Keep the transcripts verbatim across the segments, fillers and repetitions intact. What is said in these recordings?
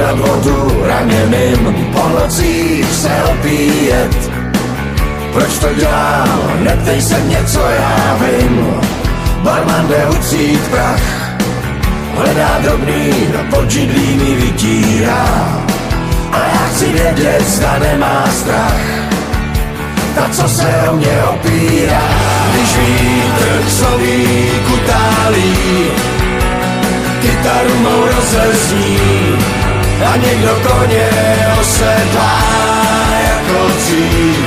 Zvedat vodu raněným, po nocích se opíjet. Proč to dělám, neptej se mě, co já vím. Barman jde utřít prach, hledá drobný, no podžidlí mi vytírá. A já chci vědět, zda nemá strach, ta, co se o mě opírá. Když vítr k slovíku tálí, kytaru mou rozezní a někdo koně osedlá jako dřív.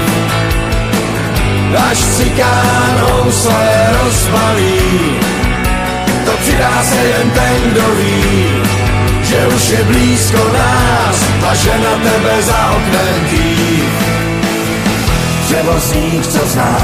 Až cikánou se rozbalí, to přidá se jen ten, kdo ví, že už je blízko nás a že na tebe za oknem kýv. Převozník, co zná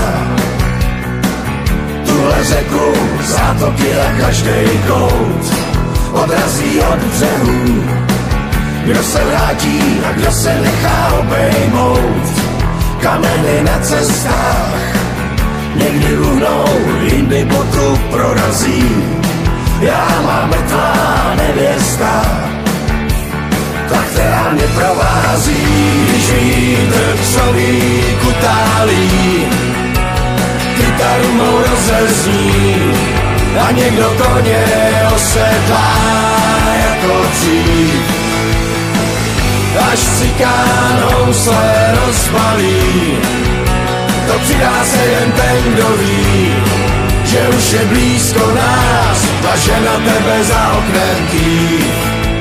tuhle řeku, zátoky a každej kout, odrazí od břehů. Kdo se vrátí a kdo se nechá obejmout, kameny na cestách někdy uhnou, jindy botu prorazí. Já mám mrtvá nevěsta, ta, která mě provází. Když vítr k slovíku tálí, kytaru mou rozezní a někdo koně osedlá jako dřív. Až cikánou se rozbalí, to přidá se jen ten, kdo ví, že už je blízko nás a že na tebe za oknem kýv.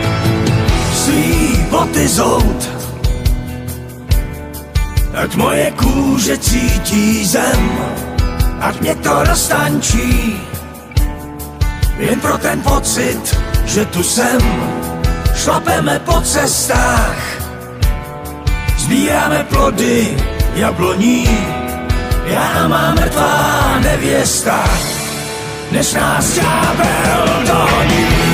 Svý boty zout, ať moje kůže cítí zem, ať mě to roztančí, jen pro ten pocit, že tu jsem. Šlapeme po cestách, sbíráme plody jabloní. Já mám mrtvá nevěsta, než nás ďábel dohoní.